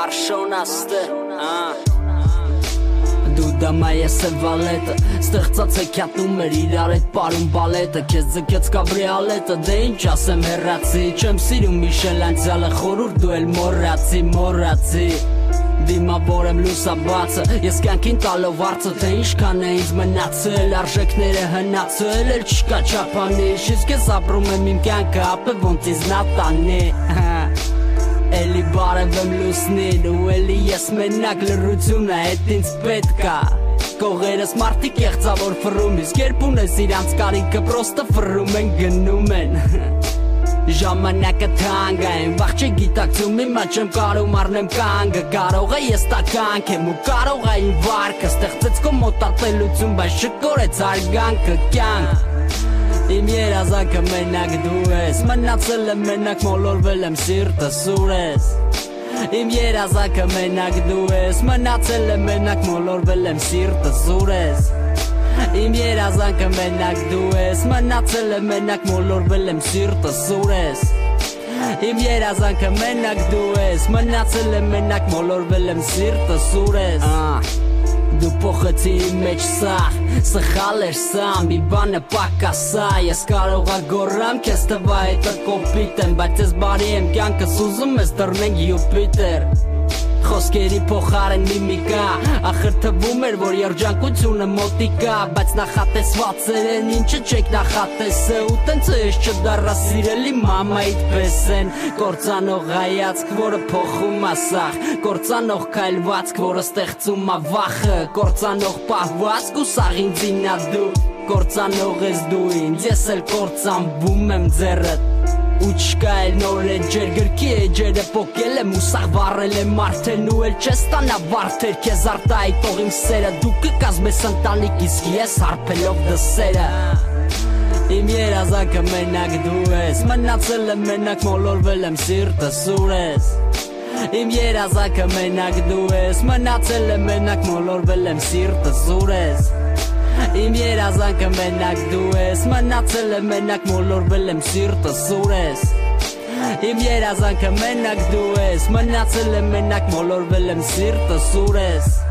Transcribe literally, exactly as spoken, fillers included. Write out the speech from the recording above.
արշոնաստը Դու դամա ես է վալետը Ստեղծած է կյատնում էր իրար էտ պարում բալետը Կեզ ձգեց կաբրիալետը Դե ինչ ասեմ հեռացի Չեմ սիրում Միշել անցյալը խորուր դու էլ մորացի մորացի Դիմավոր եմ լուսաբացը Ես կյանքին տալով արծը Թե ինչքան է ինձ մնացել Արժեքները հնացել Էլ չկա չապանիշ Իսկ ես ապրում եմ իմ կյանքը Ապե ոնց ինձ նատանի Էլի բարև եմ լուսնին ու էլի ես մենակ լրությունը էդ ինձ պետքա Կողերս մարդիկ եղծավոր ֆռում իսկ երբ ունես իրանց կարիքը պրոստը ֆռում են գնում են Ժամանակը թանկ է այն վաղ չի գիտակցում Հիմա չեմ կարող առնեմ կանգը Կարող է ես տականք եմ ու կարող է իմ վարկը Ստեղծեց քո մոտատելություն բայց չկորեց արգանքը կյանք Իմ երազանքը մենակ դու ես Մնացել եմ մենակ մոլորվել եմ սիրտը սուր ես Իմ երազանքը մենակ դու ես Մնացել եմ մենակ մոլորվել եմ սիրտը սուր ես Իմ երազանքը մենակ դու ես Մնացել եմ մենակ մոլորվել եմ սիրտը սուր ես Իմ երազանքը մենակ դու ես Մնացել եմ մենակ մոլորվել եմ սիրտը սուր ես Դու փոխեցի իմ մեջ սաղ, սխալ էր սա, մի բանը պակասա Ես կարող ա գորրամ, կեզ տվա հետը կոպիտ եմ Բայց ես բարի եմ կյանքս ուզում ես դռնենք Յուպիտեր Խոսքերի փոխարեն միմիկա Ախր թվում էր, որ երջանկությունը մոտիկա Բայց նախատեսվածեր են, ինչը չեք նախատեսը Ու տենց է ես չդարրա սիրելի մամայիդ պես են Կործանող հայացք, որը փոխում ա սաղ Կործանող քայլվածք, որը ստեղծում ա վախը Կործանող պահվածք ու սաղ ինձին ա դու Կործանող ես դու ինձ, ես էլ կործանվում եմ ձեռըդ Ու չկա էլ նոր էջեր, գրքի էջերը պոկել եմ ու սաղ վառել եմ արդեն ու էլ չես տանա վարդեր Կեզ արտայի տող իմ սերը, դու կկազմես ընտանիք իսկ ես հարբելով դսերը Իմ երազանքը մենակ դու ես, մնացել եմ մենակ մոլորվել եմ սիրտը սուր ես Իմ երազանքը մենակ դու ես, մնացել եմ մենակ մոլորվել եմ սիրտը սուր ես Իմ երազանքը մենակ դու ես Մնացել եմ մենակ մոլորվել եմ սիրտը սուր ես Իմ երազանքը մենակ դու ես Մնացել եմ մենակ մոլորվել եմ սիրտը սուր ես